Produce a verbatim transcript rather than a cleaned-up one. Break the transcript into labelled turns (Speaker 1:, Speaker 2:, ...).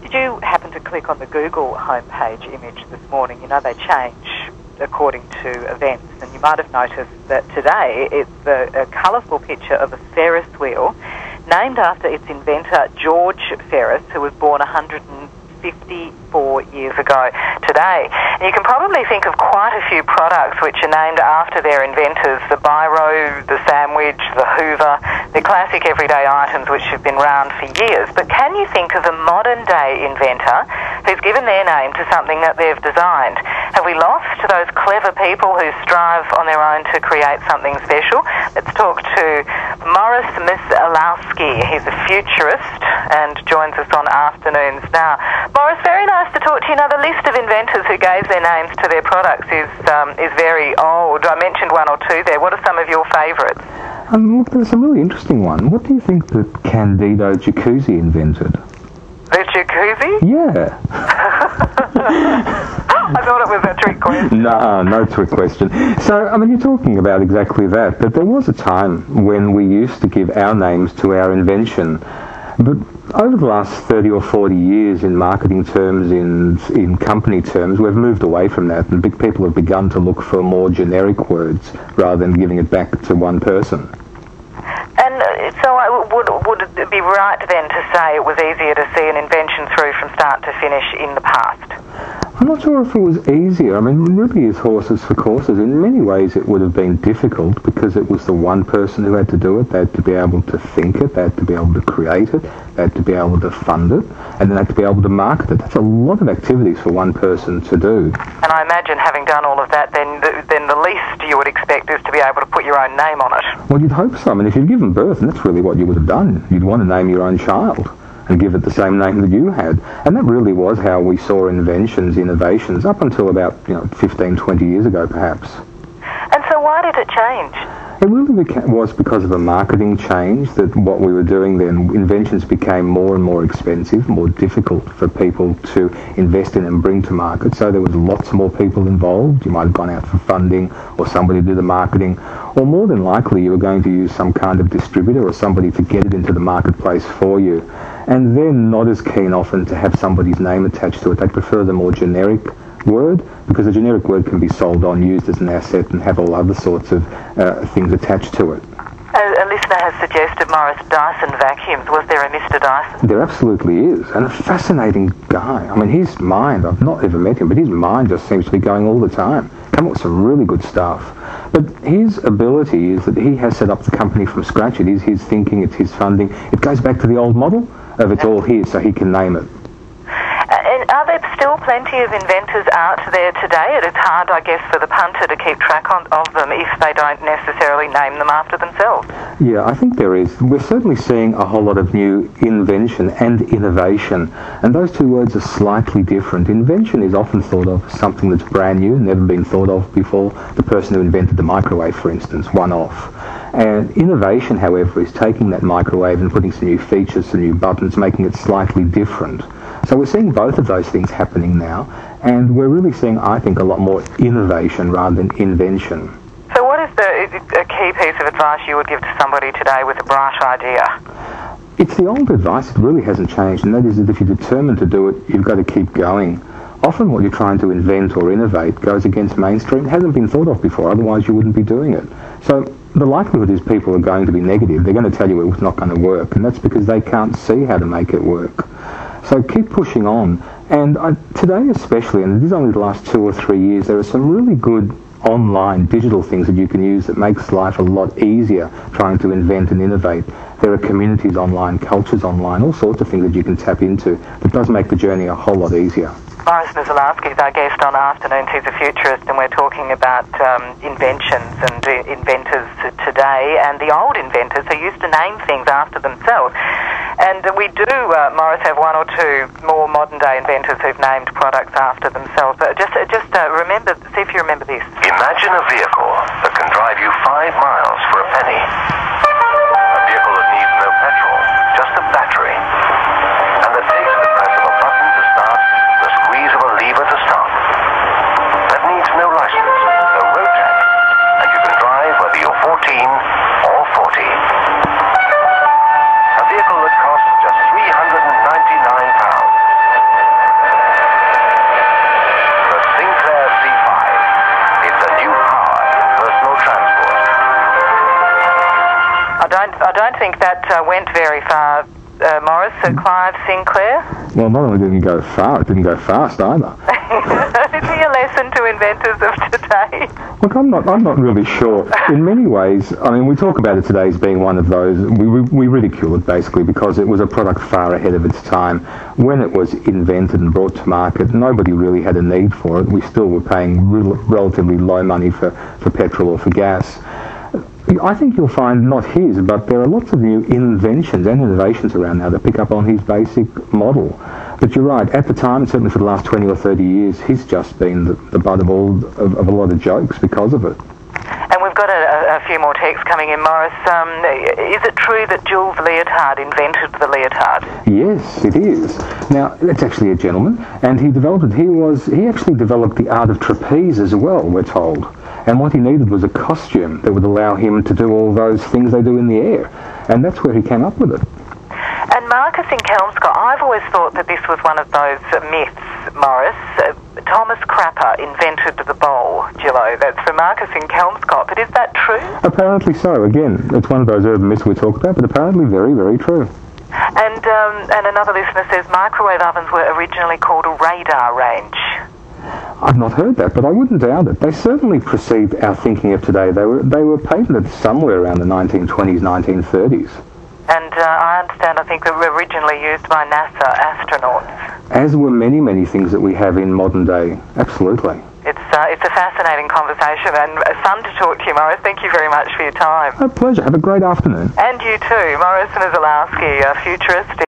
Speaker 1: Did you happen to click on the Google homepage image this morning? You know they change according to events, and you might have noticed that today it's a, a colourful picture of a Ferris wheel named after its inventor, George Ferris, who was born one hundred fifty-four years ago today. And you can probably think of quite a few products which are named after their inventors: the biro, the sandwich, the Hoover. They're classic everyday items which have been around for years. But can you think of a modern-day inventor who's given their name to something that they've designed? Have we lost those clever people who strive on their own to create something special? Let's talk to Morris Myslowski. He's a futurist and joins us on Afternoons Now. Morris, very nice to talk to you. Now, the list of inventors who gave their names to their products is um, is very old. I mentioned one or two there. What are some of your favourites?
Speaker 2: Um, look, there's a really interesting one. What do you think that Candido Jacuzzi invented?
Speaker 1: The jacuzzi?
Speaker 2: Yeah.
Speaker 1: I thought it was a trick question.
Speaker 2: No, no trick question. So, I mean, you're talking about exactly that, but there was a time when we used to give our names to our invention. But over the last thirty or forty years, in marketing terms, in in company terms, we've moved away from that, and big people have begun to look for more generic words rather than giving it back to one person.
Speaker 1: And so I would, would it be right then to say it was easier to see an invention through from start to finish in the past?
Speaker 2: I'm not sure if it was easier. I mean, it really is horses for courses. In many ways it would have been difficult because it was the one person who had to do it. They had to be able to think it, they had to be able to create it, they had to be able to fund it, and then they had to be able to market it. That's a lot of activities for one person to do.
Speaker 1: And I imagine having done all of that, then the, then the least you would expect is to be able to put your own name on it.
Speaker 2: Well, you'd hope so. I mean, if you'd given birth, and that's really what you would have done, you'd want to name your own child and give it the same name that you had. And that really was how we saw inventions, innovations, up until about, you know, fifteen, twenty years ago, perhaps.
Speaker 1: And so why did it change?
Speaker 2: It really beca- was because of a marketing change, that what we were doing then, inventions became more and more expensive, more difficult for people to invest in and bring to market. So there was lots more people involved. You might have gone out for funding, or somebody to do the marketing, or more than likely you were going to use some kind of distributor or somebody to get it into the marketplace for you. And they're not as keen often to have somebody's name attached to it. They prefer the more generic word, because a generic word can be sold on, used as an asset, and have all other sorts of uh, things attached to it.
Speaker 1: A, a listener has suggested Morris Dyson vacuums. Was there a Mister Dyson?
Speaker 2: There absolutely is, and a fascinating guy. I mean, his mind, I've not ever met him, but his mind just seems to be going all the time. Come up with some really good stuff. But his ability is that he has set up the company from scratch. It is his thinking, it's his funding. It goes back to the old model of it's all his, so he can name it.
Speaker 1: And are there still plenty of inventors out there today? It's hard, I guess, for the punter to keep track on, of them if they don't necessarily name them after themselves.
Speaker 2: Yeah, I think there is. We're certainly seeing a whole lot of new invention and innovation, and those two words are slightly different. Invention is often thought of as something that's brand new, never been thought of before. The person who invented the microwave, for instance, one off. And innovation, however, is taking that microwave and putting some new features, some new buttons, making it slightly different. So we're seeing both of those things happening now, and we're really seeing, I think, a lot more innovation rather than invention.
Speaker 1: So what is the a key piece of advice you would give to somebody today with a bright idea?
Speaker 2: It's the old advice. It really hasn't changed, and that is that if you're determined to do it, you've got to keep going. Often what you're trying to invent or innovate goes against mainstream. It hasn't been thought of before, otherwise you wouldn't be doing it. So the likelihood is people are going to be negative. They're going to tell you it's not going to work, and that's because they can't see how to make it work. So keep pushing on. And I, today especially, and it is only the last two or three years, there are some really good online digital things that you can use that makes life a lot easier trying to invent and innovate. There are communities online, cultures online, all sorts of things that you can tap into that does make the journey a whole lot easier.
Speaker 1: Morris Myslowski is our guest on Afternoons. He's a futurist, and we're talking about um, inventions and uh, inventors today, and the old inventors who used to name things after themselves. And uh, we do, uh, Morris, have one or two more modern-day inventors who've named products after themselves. But just, uh, just uh, remember, see if you remember this.
Speaker 3: Imagine a vehicle that can drive you five miles for a penny. A vehicle that needs no petrol, just a battery. And that takes the press of a button to start, the squeeze of a lever to stop. That needs no license, no road tax, and you can drive whether you're fourteen or forty. A vehicle that costs just three hundred ninety-nine pounds
Speaker 1: don't, I don't think that uh, went very far, uh, Morris. Uh, Clive Sinclair.
Speaker 2: Well, not only didn't go far, it didn't go fast either.
Speaker 1: Is he a lesson to inventors of today?
Speaker 2: Look, I'm not, I'm not really sure. In many ways, I mean, we talk about it today as being one of those, we, we, we ridicule it basically because it was a product far ahead of its time. When it was invented and brought to market, nobody really had a need for it. We still were paying rel- relatively low money for, for petrol or for gas. I think you'll find not his, but there are lots of new inventions and innovations around now that pick up on his basic model. But you're right, at the time, certainly for the last twenty or thirty years, he's just been the, the butt of, all, of, of a lot of jokes because of it.
Speaker 1: And we've got a, a few more texts coming in, Morris. Um, is it true that Jules Leotard invented the leotard?
Speaker 2: Yes, it is. Now, that's actually a gentleman, and he developed it. He was he actually developed the art of trapeze as well, we're told. And what he needed was a costume that would allow him to do all those things they do in the air. And that's where he came up with it.
Speaker 1: And Marcus in Kelmscott, I've always thought that this was one of those myths, Morris. Uh, Thomas Crapper invented the bowl, Gillo. That's for Marcus in Kelmscott. But is that true?
Speaker 2: Apparently so. Again, it's one of those urban myths we talk about, but apparently very, very true.
Speaker 1: And, um, and another listener says microwave ovens were originally called a radar range.
Speaker 2: I've not heard that, but I wouldn't doubt it. They certainly precede our thinking of today. They were they were patented somewhere around the nineteen twenties, nineteen thirties.
Speaker 1: And uh, I understand, I think they were originally used by NASA astronauts.
Speaker 2: As were many, many things that we have in modern day. Absolutely.
Speaker 1: It's uh, it's a fascinating conversation and fun to talk to you, Morris. Thank you very much for your time.
Speaker 2: A pleasure. Have a great afternoon.
Speaker 1: And you too. Morris Mizalowski, a futurist.